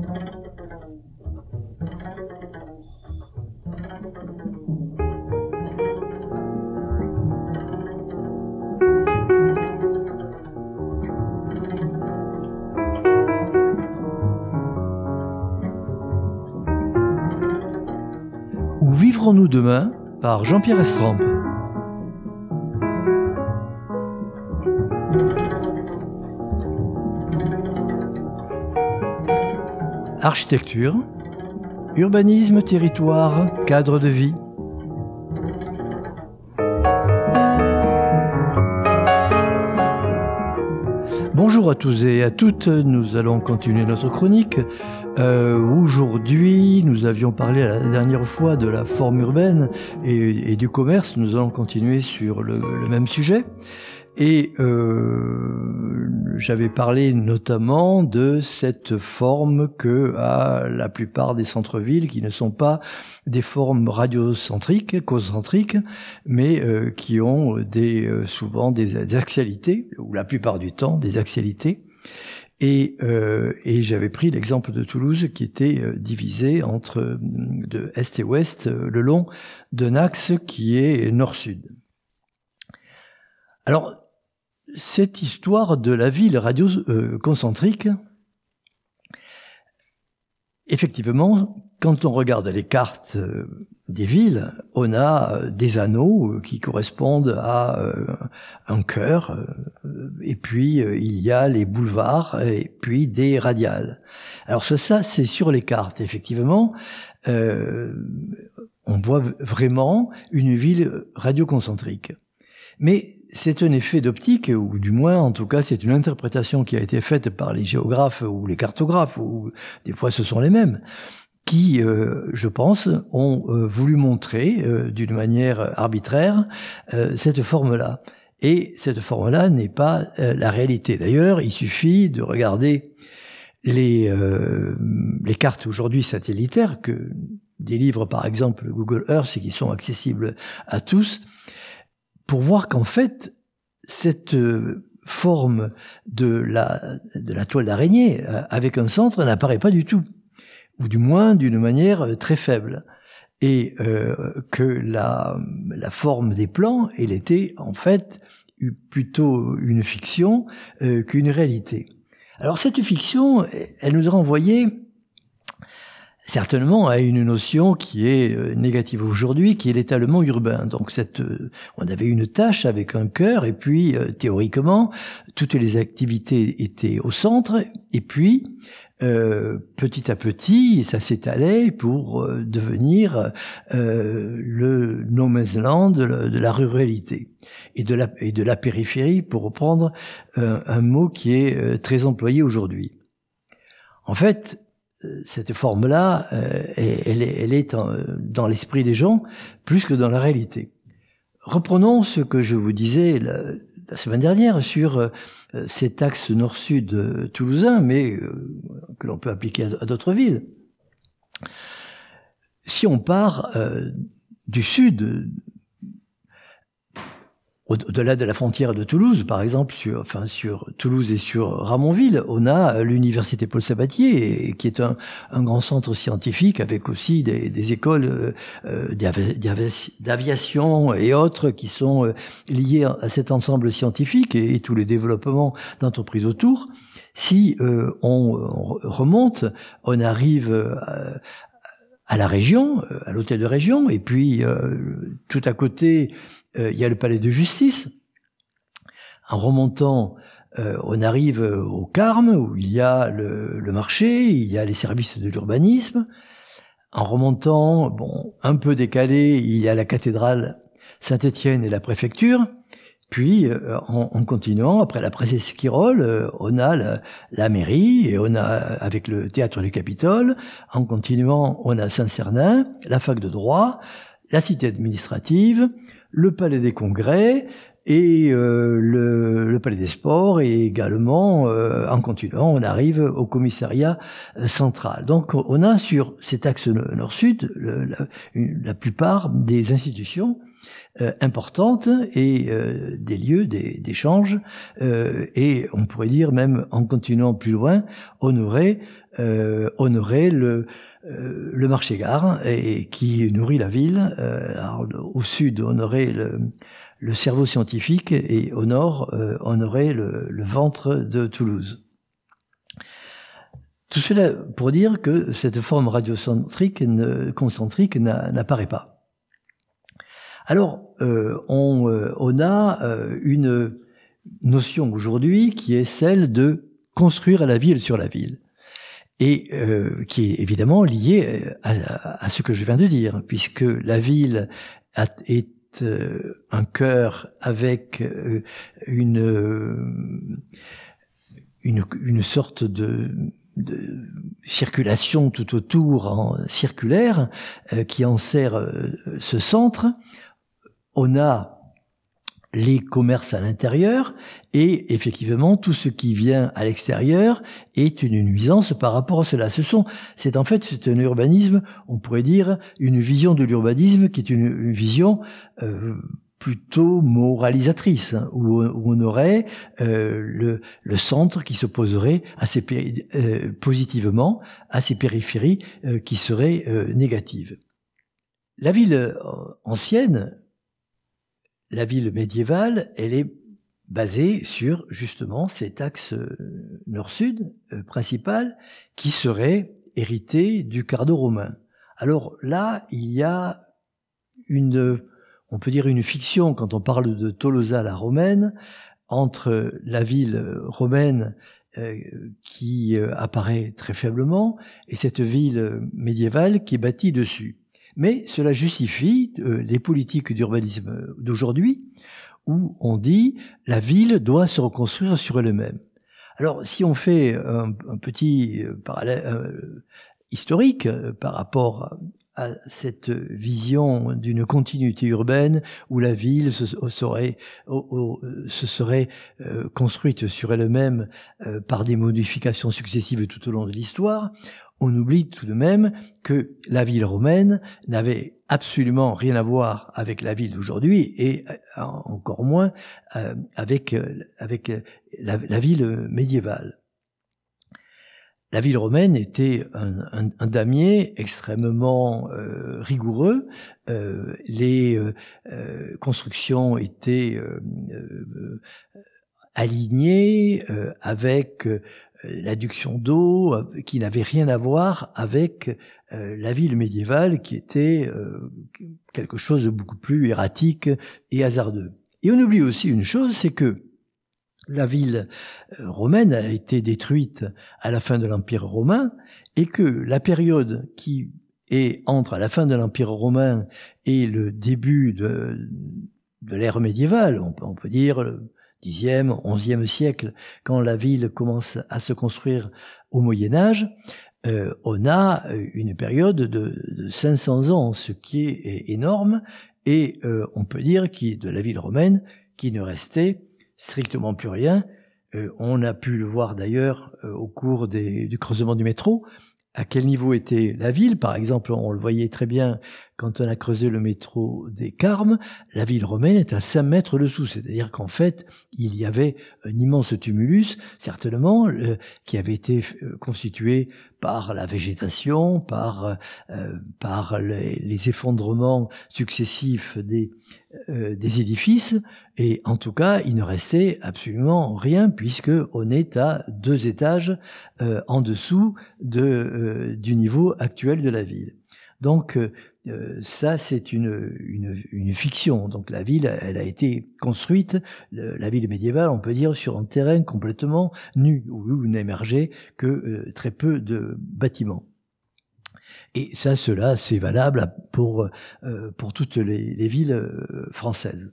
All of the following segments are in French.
Où vivrons-nous demain par Jean-Pierre Estrampe. Architecture, urbanisme, territoire, cadre de vie. Bonjour à tous et à toutes, nous allons continuer notre chronique. Aujourd'hui, nous avions parlé la dernière fois de la forme urbaine et du commerce. Nous allons continuer sur le même sujet. Et j'avais parlé notamment de cette forme que a la plupart des centres-villes qui ne sont pas des formes radiocentriques, concentriques, mais qui ont souvent des axialités, ou la plupart du temps des axialités. Et j'avais pris l'exemple de Toulouse qui était divisé de est et ouest le long d'un axe qui est nord-sud. Alors, cette histoire de la ville radioconcentrique, effectivement, quand on regarde les cartes des villes, on a des anneaux qui correspondent à un cœur, et puis il y a les boulevards, et puis des radiales. Alors ça c'est sur les cartes, effectivement. On voit vraiment une ville radioconcentrique. Mais c'est un effet d'optique, ou du moins, en tout cas, c'est une interprétation qui a été faite par les géographes ou les cartographes, ou des fois ce sont les mêmes, qui, je pense, ont voulu montrer d'une manière arbitraire cette forme-là. Et cette forme-là n'est pas la réalité. D'ailleurs, il suffit de regarder les cartes aujourd'hui satellitaires que délivre par exemple Google Earth et qui sont accessibles à tous, pour voir qu'en fait, cette forme de la toile d'araignée avec un centre n'apparaît pas du tout, ou du moins d'une manière très faible, et que la forme des plans, elle était en fait plutôt une fiction qu'une réalité. Alors cette fiction, elle nous a renvoyé certainement à une notion qui est négative aujourd'hui, qui est l'étalement urbain. Donc on avait une tâche avec un cœur, et puis théoriquement, toutes les activités étaient au centre, et puis petit à petit, ça s'étalait pour devenir le no man's land de la ruralité et de la périphérie, pour reprendre un mot qui est très employé aujourd'hui. En fait, cette forme-là, elle est dans l'esprit des gens plus que dans la réalité. Reprenons ce que je vous disais la semaine dernière sur cet axe nord-sud toulousain, mais que l'on peut appliquer à d'autres villes. Si on part du sud, au-delà de la frontière de Toulouse, par exemple, sur Toulouse et sur Ramonville, on a l'université Paul Sabatier, qui est un grand centre scientifique avec aussi des écoles d'aviation et autres qui sont liées à cet ensemble scientifique et tous les développements d'entreprises autour. Si on remonte, on arrive à la région, à l'hôtel de région, et puis tout à côté, il y a le palais de justice. En remontant, on arrive au Carme, où il y a le marché, il y a les services de l'urbanisme. En remontant, un peu décalé, il y a la cathédrale Saint-Étienne et la préfecture. Puis, en continuant, après la Presqu'Île, on a la mairie, et on a, avec le théâtre du Capitole, en continuant, on a Saint-Cernin, la fac de droit, la cité administrative, le palais des congrès, et le palais des sports, et également, en continuant, on arrive au commissariat central. Donc, on a sur cet axe nord-sud la plupart des institutions importantes et des lieux d'échange, et on pourrait dire même en continuant plus loin, honorer le marché-gare et qui nourrit la ville. Alors, au sud, honorer le cerveau scientifique et au nord, honorer le ventre de Toulouse. Tout cela pour dire que cette forme radiocentrique, concentrique n'apparaît pas. Alors, on a une notion aujourd'hui qui est celle de construire la ville sur la ville, et qui est évidemment liée à ce que je viens de dire, puisque la ville est un cœur avec une sorte de circulation tout autour en circulaire qui en sert ce centre. On a les commerces à l'intérieur et effectivement tout ce qui vient à l'extérieur est une nuisance par rapport à cela. C'est en fait un urbanisme, on pourrait dire une vision de l'urbanisme qui est une vision plutôt moralisatrice, hein, où on aurait le centre qui s'opposerait positivement à ces périphéries qui seraient négatives. La ville ancienne, la ville médiévale, elle est basée sur justement cet axe nord-sud principal qui serait hérité du cardo romain. Alors là, il y a on peut dire une fiction quand on parle de Tolosa la romaine, entre la ville romaine qui apparaît très faiblement et cette ville médiévale qui est bâtie dessus. Mais cela justifie les politiques d'urbanisme d'aujourd'hui où on dit la ville doit se reconstruire sur elle-même. Alors si on fait un petit parallèle historique par rapport à cette vision d'une continuité urbaine où la ville se serait construite sur elle-même par des modifications successives tout au long de l'histoire, on oublie tout de même que la ville romaine n'avait absolument rien à voir avec la ville d'aujourd'hui et encore moins avec la ville médiévale. La ville romaine était un damier extrêmement rigoureux. Les constructions étaient alignées avec l'adduction d'eau qui n'avait rien à voir avec la ville médiévale qui était quelque chose de beaucoup plus erratique et hasardeux. Et on oublie aussi une chose, c'est que la ville romaine a été détruite à la fin de l'Empire romain et que la période qui est entre la fin de l'Empire romain et le début de l'ère médiévale, on peut dire le 10e, 11e siècle, quand la ville commence à se construire au Moyen-Âge, on a une période de 500 ans, ce qui est énorme, et on peut dire de la ville romaine qu'il ne restait strictement plus rien. On a pu le voir d'ailleurs au cours du creusement du métro, à quel niveau était la ville. Par exemple, on le voyait très bien quand on a creusé le métro des Carmes, la ville romaine est à 5 mètres dessous. C'est-à-dire qu'en fait, il y avait un immense tumulus, certainement, qui avait été constitué par la végétation, par les effondrements successifs des édifices, et en tout cas, il ne restait absolument rien puisque on est à 2 étages en dessous du niveau actuel de la ville. Donc ça, c'est une fiction. Donc la ville, elle a été construite, la ville médiévale, on peut dire, sur un terrain complètement nu, où il n'émergeait que très peu de bâtiments. Et ça, c'est valable pour toutes les villes françaises.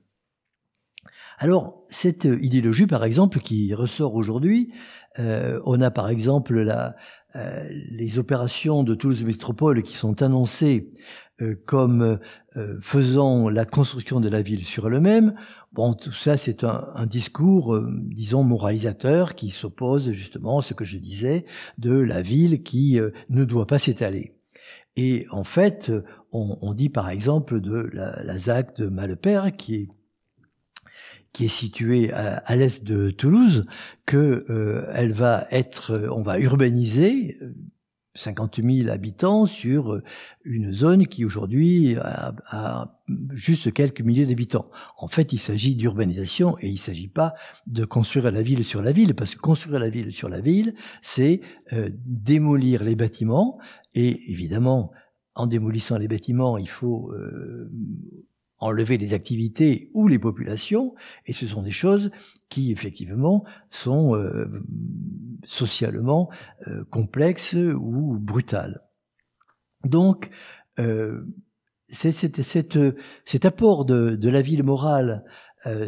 Alors, cette idéologie, par exemple, qui ressort aujourd'hui, on a par exemple les opérations de Toulouse Métropole qui sont annoncées comme faisant la construction de la ville sur elle-même. Bon, tout ça, c'est un discours, disons, moralisateur qui s'oppose justement à ce que je disais de la ville qui ne doit pas s'étaler. Et en fait, on dit par exemple de la ZAC de Malepert, qui est située à l'est de Toulouse, que on va urbaniser 50 000 habitants sur une zone qui aujourd'hui a juste quelques milliers d'habitants. En fait, il s'agit d'urbanisation et il ne s'agit pas de construire la ville sur la ville, parce que construire la ville sur la ville, c'est démolir les bâtiments, et évidemment, en démolissant les bâtiments, il faut enlever les activités ou les populations, et ce sont des choses qui, effectivement, sont socialement complexes ou brutales. Donc, c'est cet apport de la ville morale et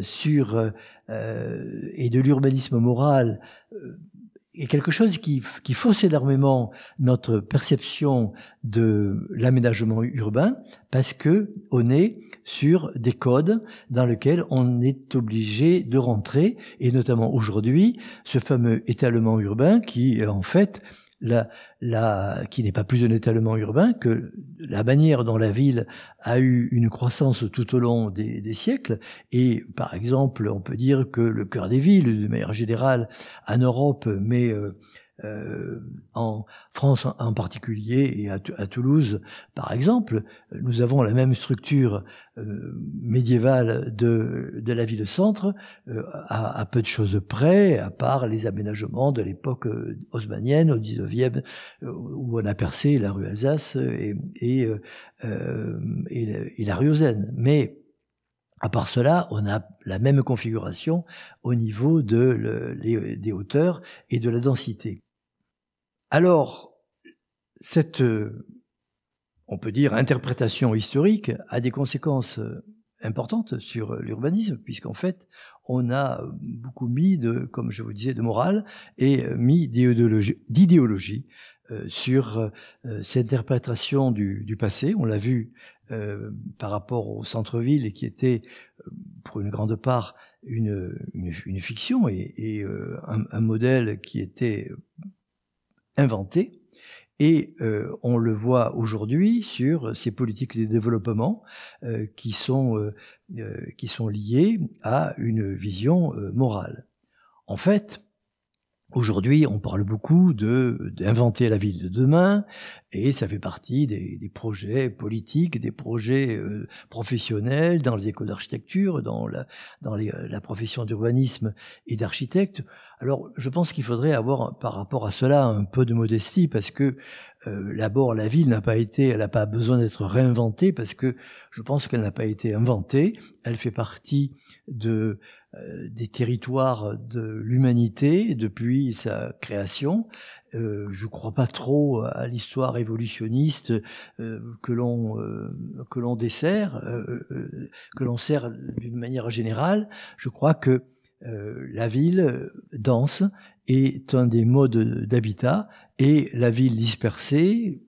de l'urbanisme moral est quelque chose qui fausse énormément notre perception de l'aménagement urbain, parce que on est sur des codes dans lesquels on est obligé de rentrer, et notamment aujourd'hui, ce fameux étalement urbain qui, en fait, qui n'est pas plus un étalement urbain que la manière dont la ville a eu une croissance tout au long des siècles. Et par exemple, on peut dire que le cœur des villes, de manière générale, en Europe, mais en France en particulier, et à Toulouse par exemple, nous avons la même structure médiévale de la ville-centre, à peu de choses près, à part les aménagements de l'époque haussmannienne au XIXe, où on a percé la rue Alsace et la rue aux Aisnes. Mais à part cela, on a la même configuration au niveau des hauteurs et de la densité. Alors, cette, on peut dire, interprétation historique a des conséquences importantes sur l'urbanisme, puisqu'en fait, on a beaucoup mis comme je vous disais, de morale et mis d'idéologie sur cette interprétation du passé. On l'a vu par rapport au centre-ville, qui était pour une grande part une fiction et un modèle qui était inventé, et on le voit aujourd'hui sur ces politiques de développement qui sont liées à une vision morale. En fait, aujourd'hui, on parle beaucoup d'inventer la ville de demain, et ça fait partie des projets politiques, des projets professionnels dans les écoles d'architecture, dans la profession d'urbanisme et d'architecte. Alors, je pense qu'il faudrait avoir, par rapport à cela, un peu de modestie, parce que d'abord, la ville elle n'a pas besoin d'être réinventée, parce que je pense qu'elle n'a pas été inventée. Elle fait partie des territoires de l'humanité depuis sa création. Je ne crois pas trop à l'histoire évolutionniste que l'on dessert, que l'on sert d'une manière générale. Je crois que la ville dense est un des modes d'habitat, et la ville dispersée,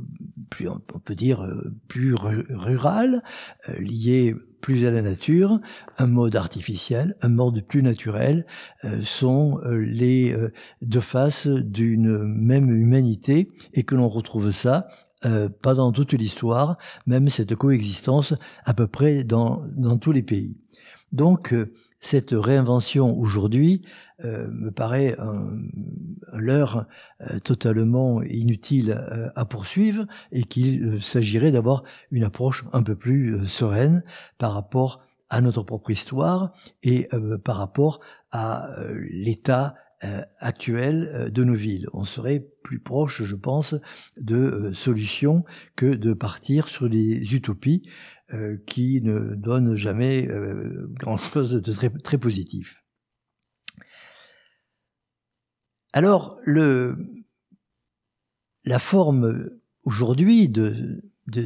on peut dire plus rurale, liée plus à la nature, un mode artificiel, un mode plus naturel, sont les deux faces d'une même humanité, et que l'on retrouve ça pendant toute l'histoire, même cette coexistence à peu près dans tous les pays. Donc, cette réinvention aujourd'hui me paraît un leurre totalement inutile à poursuivre, et qu'il s'agirait d'avoir une approche un peu plus sereine par rapport à notre propre histoire et par rapport à l'état actuel de nos villes. On serait plus proche, je pense, de solutions que de partir sur des utopies qui ne donnent jamais grand-chose de très, très positif. Alors, la forme aujourd'hui de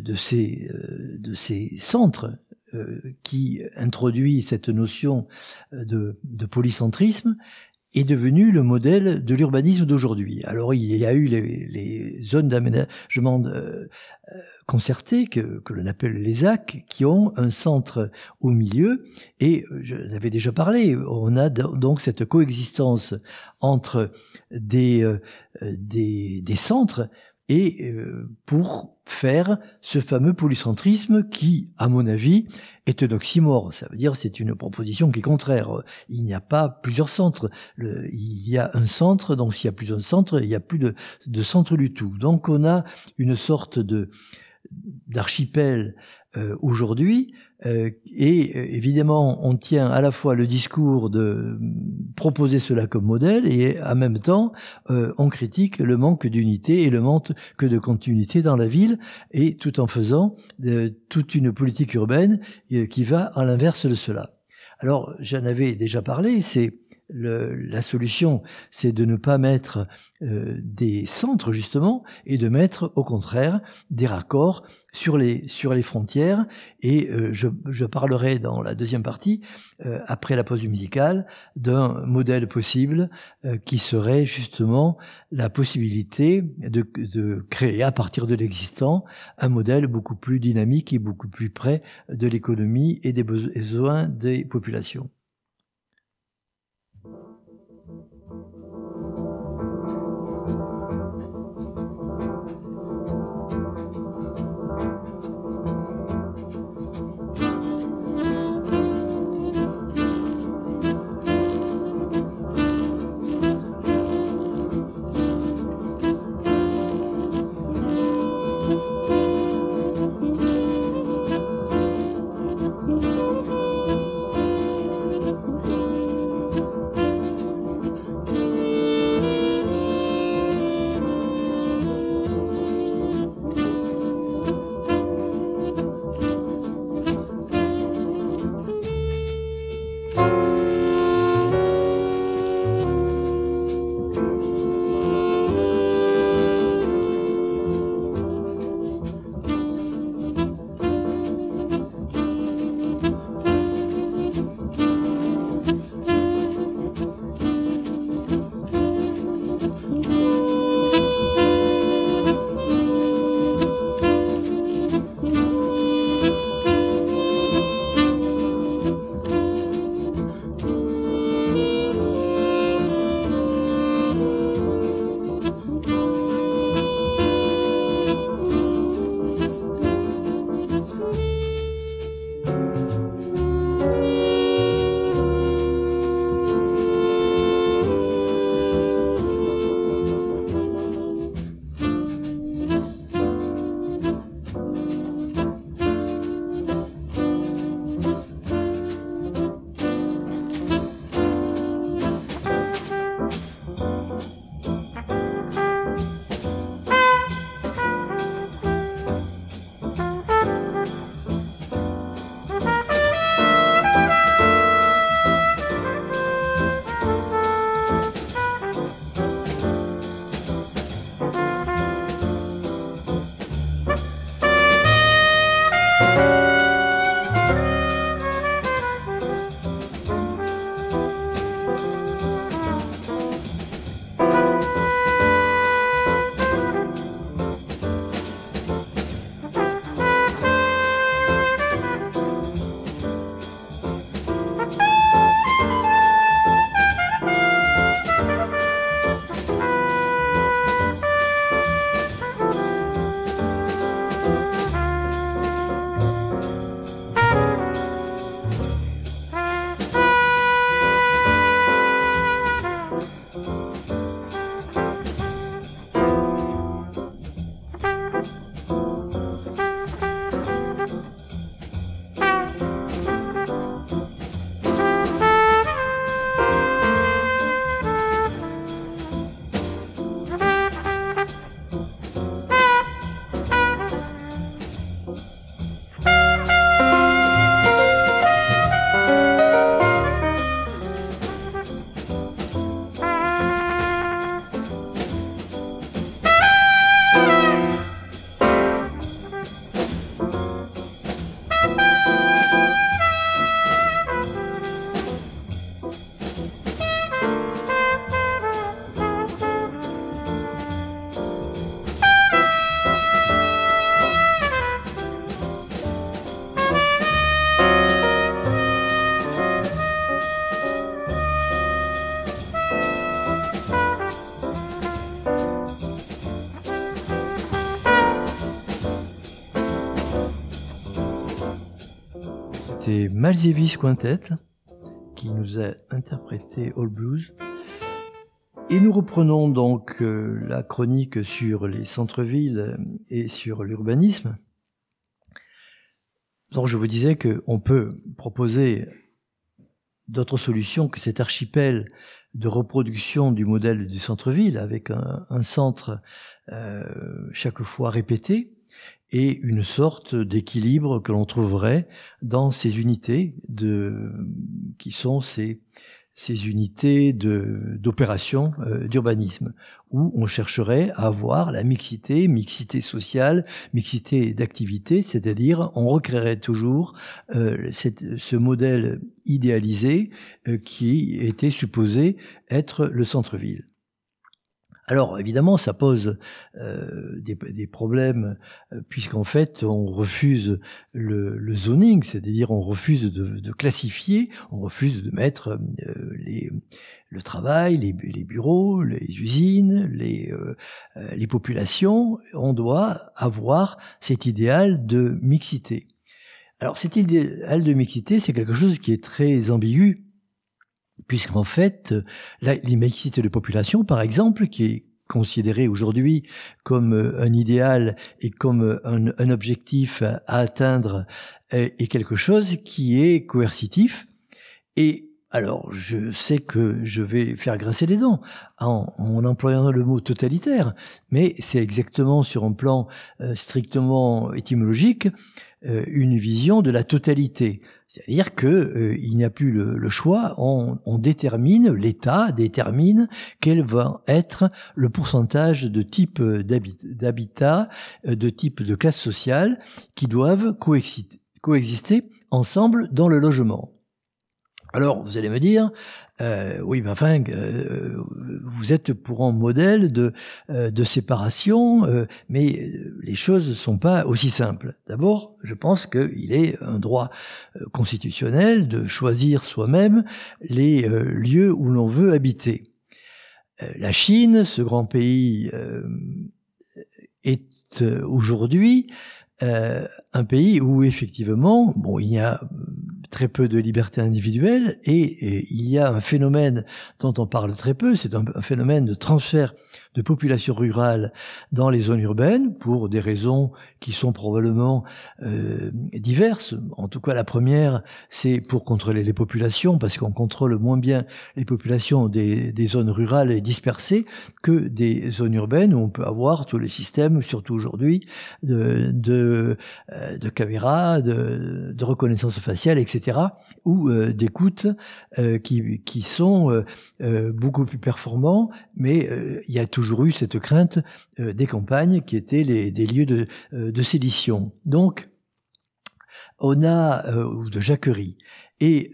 ces centres qui introduit cette notion de polycentrisme est devenu le modèle de l'urbanisme d'aujourd'hui. Alors, il y a eu les zones d'aménagement concertées, que l'on appelle les ZAC, qui ont un centre au milieu, et je l'avais déjà parlé, on a donc cette coexistence entre des centres, et pour faire ce fameux polycentrisme qui, à mon avis, est un oxymore. Ça veut dire c'est une proposition qui est contraire. Il n'y a pas plusieurs centres. Il y a un centre, donc s'il y a plus d'un centre, il n'y a plus de centre du tout. Donc on a une sorte d'archipel aujourd'hui, et évidemment on tient à la fois le discours de proposer cela comme modèle et en même temps on critique le manque d'unité et le manque de continuité dans la ville, et tout en faisant toute une politique urbaine qui va à l'inverse de cela. Alors j'en avais déjà parlé, la solution, c'est de ne pas mettre des centres justement, et de mettre au contraire des raccords sur les frontières. Et je parlerai dans la deuxième partie, après la pause musicale, d'un modèle possible qui serait justement la possibilité de créer à partir de l'existant un modèle beaucoup plus dynamique et beaucoup plus près de l'économie et des besoins des populations. c'était Malzévis Quintet qui nous a interprété All Blues. Et nous reprenons donc la chronique sur les centres-villes et sur l'urbanisme. Donc je vous disais qu'on peut proposer d'autres solutions que cet archipel de reproduction du modèle du centre-ville avec un centre chaque fois répété et une sorte d'équilibre que l'on trouverait dans ces unités qui sont ces unités d'opération d'urbanisme, où on chercherait à avoir la mixité sociale, mixité d'activité, c'est-à-dire on recréerait toujours ce modèle idéalisé qui était supposé être le centre-ville. Alors évidemment, ça pose des problèmes puisqu'en fait on refuse le zoning, c'est-à-dire on refuse de classifier, on refuse de mettre le travail, les bureaux, les usines, les populations. On doit avoir cet idéal de mixité. Alors cet idéal de mixité, c'est quelque chose qui est très ambigu. Puisqu'en fait, l'immixité de population, par exemple, qui est considérée aujourd'hui comme un idéal et comme un objectif à atteindre, est quelque chose qui est coercitif. Et alors, je sais que je vais faire grincer les dents en employant le mot totalitaire, mais c'est exactement sur un plan strictement étymologique une vision de la totalité. C'est-à-dire que il n'y a plus le choix, on détermine, l'État détermine quel va être le pourcentage de type d'habitat, de type de classe sociale qui doivent coexister ensemble dans le logement. Alors, vous allez me dire, oui, mais enfin, vous êtes pour un modèle de séparation, mais les choses ne sont pas aussi simples. D'abord, je pense qu'il est un droit constitutionnel de choisir soi-même les lieux où l'on veut habiter. La Chine, ce grand pays, est aujourd'hui un pays où effectivement, bon, il y a très peu de liberté individuelle et il y a un phénomène dont on parle très peu, c'est un phénomène de transfert de population rurale dans les zones urbaines pour des raisons qui sont probablement diverses. En tout cas, la première, c'est pour contrôler les populations, parce qu'on contrôle moins bien les populations des zones rurales et dispersées que des zones urbaines où on peut avoir tous les systèmes, surtout aujourd'hui, de caméras, de reconnaissance faciale, etc., ou d'écoute qui sont beaucoup plus performants, mais il y a toujours eu cette crainte des campagnes qui étaient des lieux de sédition. Donc, on a, ou de jacquerie. Et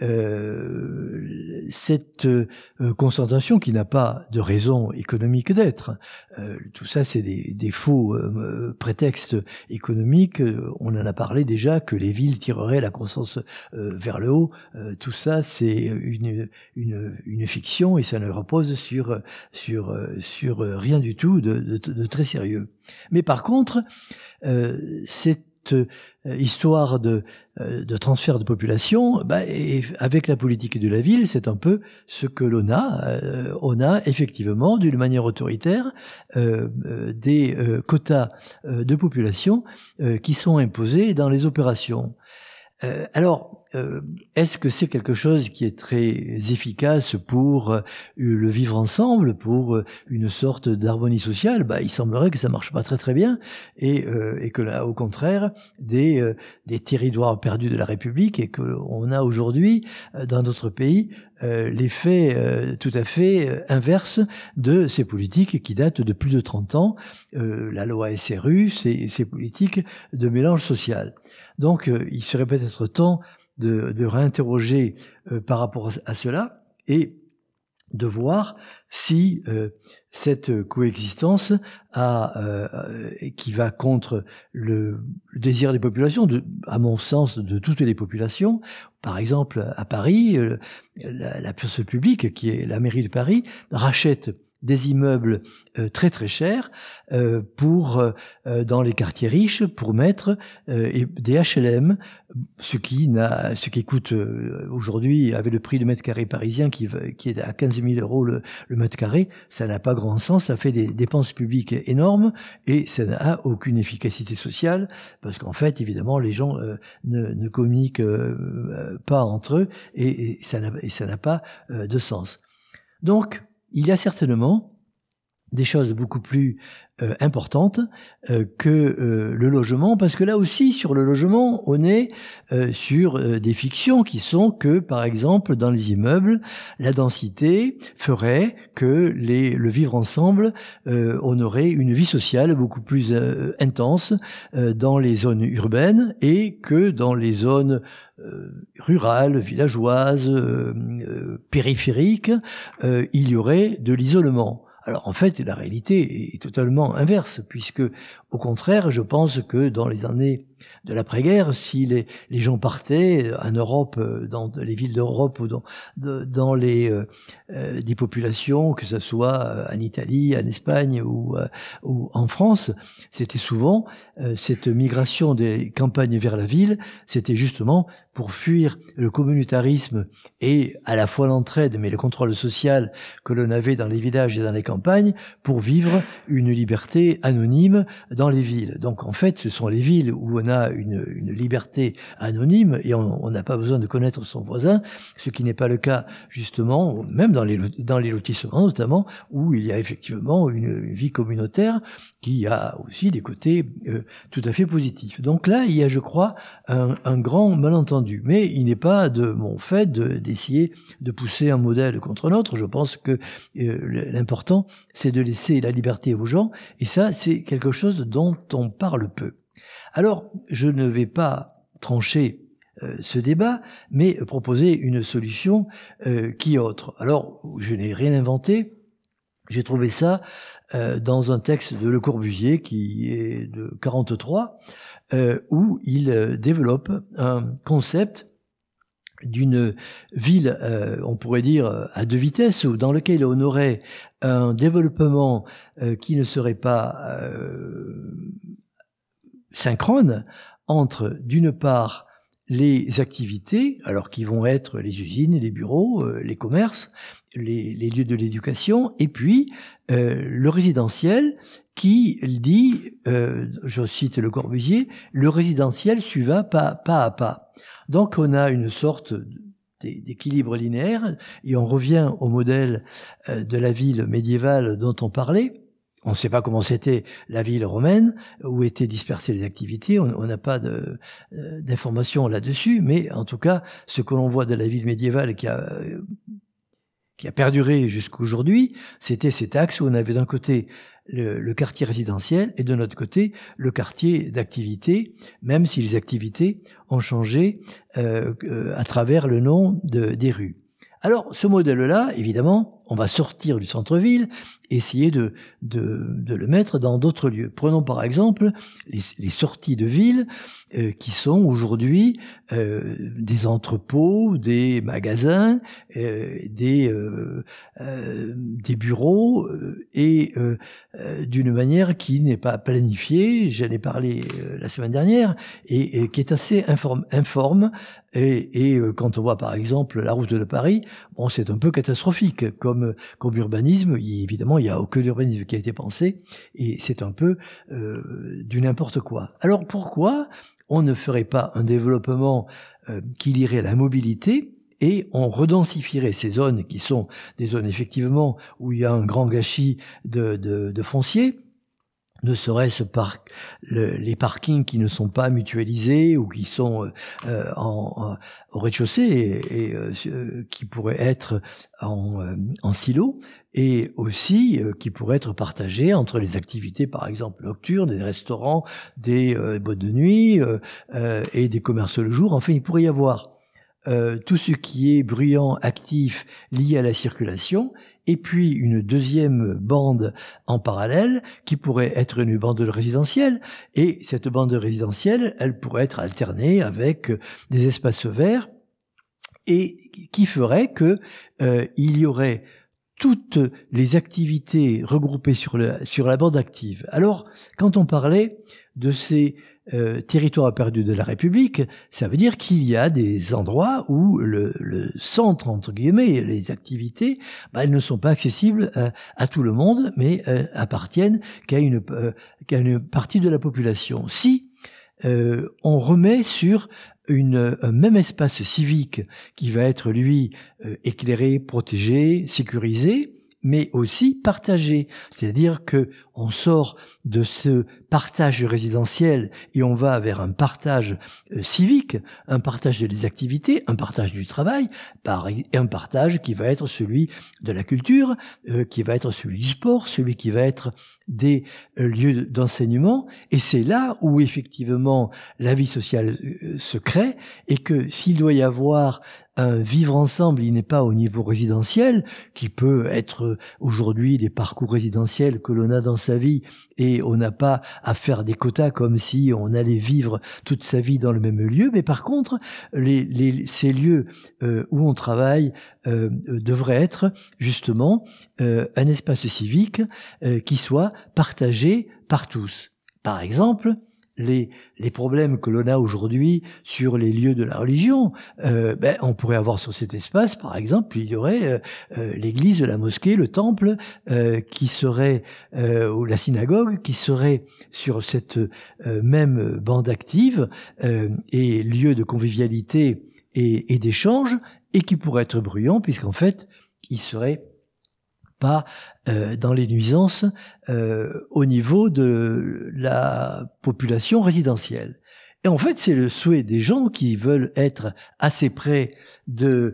cette concentration qui n'a pas de raison économique d'être, tout ça c'est des faux prétextes économiques, on en a parlé déjà, que les villes tireraient la croissance vers le haut, tout ça c'est une fiction et ça ne repose sur rien du tout de très sérieux. Mais par contre, cette histoire de transfert de population, et avec la politique de la ville, c'est un peu ce que l'on a. On a effectivement, d'une manière autoritaire, des quotas de population qui sont imposés dans les opérations. Alors, est-ce que c'est quelque chose qui est très efficace pour le vivre ensemble, pour une sorte d'harmonie sociale? Il semblerait que ça marche pas très très bien et que là, au contraire, des territoires perdus de la République et que on a aujourd'hui dans d'autres pays l'effet tout à fait inverse de ces politiques qui datent de plus de 30 ans. La loi SRU, ces politiques de mélange social. Donc, il serait peut-être temps de réinterroger par rapport à cela et de voir si cette coexistence qui va contre le désir des populations, à mon sens, de toutes les populations. Par exemple, à Paris, la puissance publique, qui est la mairie de Paris, rachète des immeubles très très chers pour dans les quartiers riches pour mettre des HLM, ce qui coûte aujourd'hui avec le prix du mètre carré parisien qui est à 15 000 euros le mètre carré, ça n'a pas grand sens, ça fait des dépenses publiques énormes et ça n'a aucune efficacité sociale parce qu'en fait évidemment les gens ne communiquent pas entre eux et ça n'a pas de sens. Donc il y a certainement des choses beaucoup plus importantes que le logement, parce que là aussi, sur le logement, on est sur des fictions qui sont que, par exemple, dans les immeubles, la densité ferait que le vivre ensemble, on aurait une vie sociale beaucoup plus intense dans les zones urbaines et que dans les zones rurales, villageoises, périphériques, il y aurait de l'isolement. Alors en fait, la réalité est totalement inverse, puisque au contraire, je pense que dans les années de l'après-guerre, si les gens partaient en Europe, dans les villes d'Europe ou dans des populations, que ce soit en Italie, en Espagne ou en France, c'était souvent cette migration des campagnes vers la ville, c'était justement pour fuir le communautarisme et à la fois l'entraide, mais le contrôle social que l'on avait dans les villages et dans les campagnes, pour vivre une liberté anonyme dans les villes. Donc en fait, ce sont les villes où on a une liberté anonyme et on n'a pas besoin de connaître son voisin, ce qui n'est pas le cas justement, même dans les lotissements notamment, où il y a effectivement une vie communautaire qui a aussi des côtés tout à fait positifs. Donc là, il y a, je crois, un grand malentendu. Mais il n'est pas de mon fait d'essayer de pousser un modèle contre un autre. Je pense que l'important, c'est de laisser la liberté aux gens, et ça, c'est quelque chose dont on parle peu. Alors, je ne vais pas trancher ce débat, mais proposer une solution qui est autre. Alors, je n'ai rien inventé. J'ai trouvé ça dans un texte de Le Corbusier qui est de 43, où il développe un concept d'une ville, on pourrait dire, à deux vitesses, dans lequel on aurait un développement qui ne serait pas synchrone entre, d'une part, les activités, alors qui vont être les usines, les bureaux, les commerces, les lieux de l'éducation, et puis le résidentiel qui dit, je cite Le Corbusier, le résidentiel suivra pas à pas. Donc on a une sorte d'équilibre linéaire et on revient au modèle de la ville médiévale dont on parlait. On ne sait pas comment c'était la ville romaine, où étaient dispersées les activités, on n'a pas d'informations là-dessus, mais en tout cas, ce que l'on voit de la ville médiévale qui a perduré jusqu'aujourd'hui, c'était cet axe où on avait d'un côté le quartier résidentiel et de l'autre côté le quartier d'activité, même si les activités ont changé à travers le nom des rues. Alors, ce modèle-là, évidemment, on va sortir du centre-ville, essayer de le mettre dans d'autres lieux. Prenons par exemple les sorties de ville qui sont aujourd'hui des entrepôts, des magasins, des bureaux et d'une manière qui n'est pas planifiée. J'en ai parlé la semaine dernière et qui est assez informe. Et quand on voit par exemple la route de Paris, bon, c'est un peu catastrophique comme urbanisme. Évidemment, il n'y a aucun urbanisme qui a été pensé et c'est un peu du n'importe quoi. Alors pourquoi on ne ferait pas un développement qui lirait à la mobilité et on redensifierait ces zones qui sont des zones effectivement où il y a un grand gâchis de foncier, ne serait-ce par les parkings qui ne sont pas mutualisés ou qui sont au rez-de-chaussée et qui pourraient être en silo et aussi qui pourraient être partagés entre les activités par exemple nocturnes, des restaurants, des boîtes de nuit et des commerces le jour. Enfin, il pourrait y avoir tout ce qui est bruyant, actif, lié à la circulation, et puis une deuxième bande en parallèle qui pourrait être une bande résidentielle, et cette bande résidentielle, elle pourrait être alternée avec des espaces verts, et qui ferait que il y aurait toutes les activités regroupées sur la bande active. Alors, quand on parlait de ces territoires perdus de la République, ça veut dire qu'il y a des endroits où le centre, entre guillemets, les activités, elles ne sont pas accessibles à tout le monde, mais appartiennent qu'à une partie de la population. Si on remet sur un même espace civique qui va être, lui, éclairé, protégé, sécurisé, mais aussi partagé. C'est-à-dire que on sort de ce partage résidentiel et on va vers un partage civique, un partage des activités, un partage du travail, et un partage qui va être celui de la culture, qui va être celui du sport, celui qui va être des lieux d'enseignement. Et c'est là où effectivement la vie sociale se crée, et que s'il doit y avoir un vivre ensemble, il n'est pas au niveau résidentiel, qui peut être aujourd'hui des parcours résidentiels que l'on a dans sa vie, et on n'a pas à faire des quotas comme si on allait vivre toute sa vie dans le même lieu. Mais par contre, ces lieux où on travaille devraient être justement un espace civique qui soit partagé par tous. Par exemple, les problèmes que l'on a aujourd'hui sur les lieux de la religion, on pourrait avoir sur cet espace, par exemple, il y aurait l'église, la mosquée, le temple, qui serait, ou la synagogue, qui serait sur cette même bande active, et lieu de convivialité et d'échange, et qui pourrait être bruyant, puisqu'en fait, il serait pas dans les nuisances au niveau de la population résidentielle. Et en fait, c'est le souhait des gens qui veulent être assez près de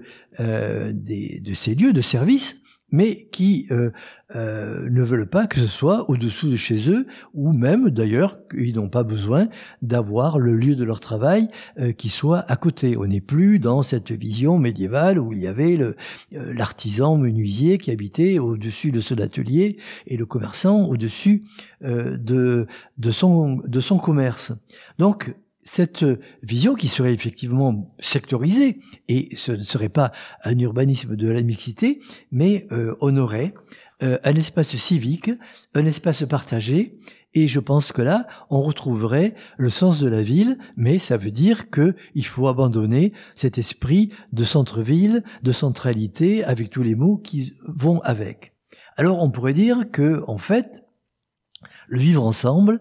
ces lieux de service, mais qui ne veulent pas que ce soit au-dessous de chez eux, ou même d'ailleurs ils n'ont pas besoin d'avoir le lieu de leur travail qui soit à côté. On n'est plus dans cette vision médiévale où il y avait l'artisan menuisier qui habitait au-dessus de son atelier et le commerçant au-dessus de son commerce. Donc cette vision qui serait effectivement sectorisée, et ce ne serait pas un urbanisme de la mixité, mais on aurait un espace civique, un espace partagé, et je pense que là, on retrouverait le sens de la ville, mais ça veut dire qu'il faut abandonner cet esprit de centre-ville, de centralité, avec tous les mots qui vont avec. Alors on pourrait dire que, en fait, le vivre ensemble,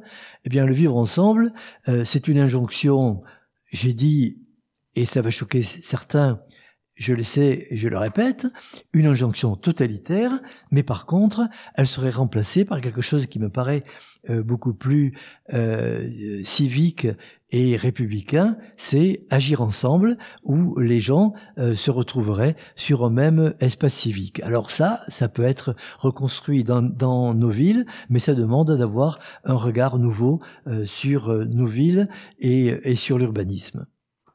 c'est une injonction, j'ai dit, et ça va choquer certains, je le sais et je le répète, une injonction totalitaire, mais par contre, elle serait remplacée par quelque chose qui me paraît beaucoup plus civique et républicain, c'est agir ensemble, où les gens se retrouveraient sur un même espace civique. Alors ça peut être reconstruit dans nos villes, mais ça demande d'avoir un regard nouveau sur nos villes et sur l'urbanisme.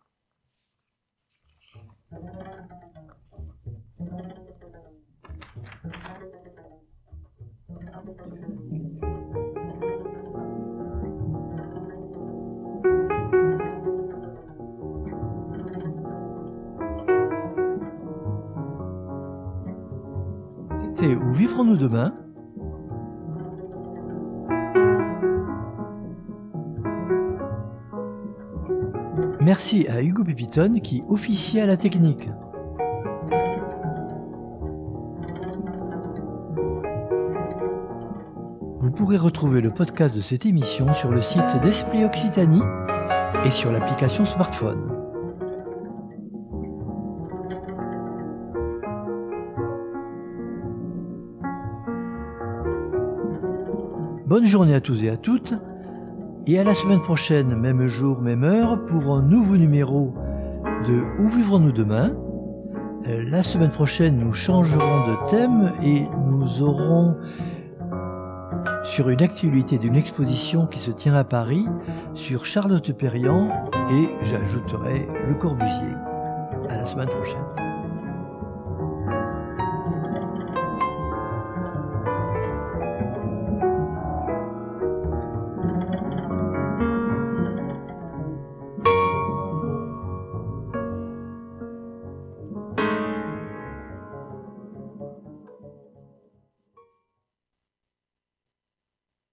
C'était Où vivrons-nous demain ? Merci à Hugo Pépitone qui officie à la technique. Vous pourrez retrouver le podcast de cette émission sur le site d'Esprit Occitanie et sur l'application smartphone. Bonne journée à tous et à toutes, et à la semaine prochaine, même jour, même heure, pour un nouveau numéro de Où vivrons-nous demain ? La semaine prochaine, nous changerons de thème et nous aurons sur une actualité d'une exposition qui se tient à Paris sur Charlotte Perriand et j'ajouterai Le Corbusier. À la semaine prochaine.